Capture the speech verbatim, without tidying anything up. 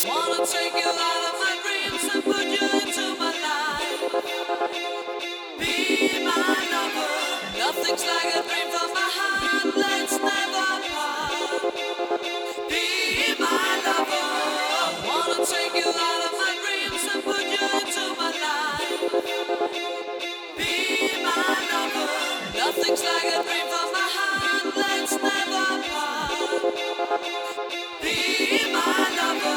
Wanna take you out of my dreams and put you into my life. Be my lover. Nothing's like a dream from my heart. Let's never part. Be my lover. Wanna take you out of my dreams and put you into my life. Be my lover. Nothing's like a dream from my heart. Let's never part. Be my lover.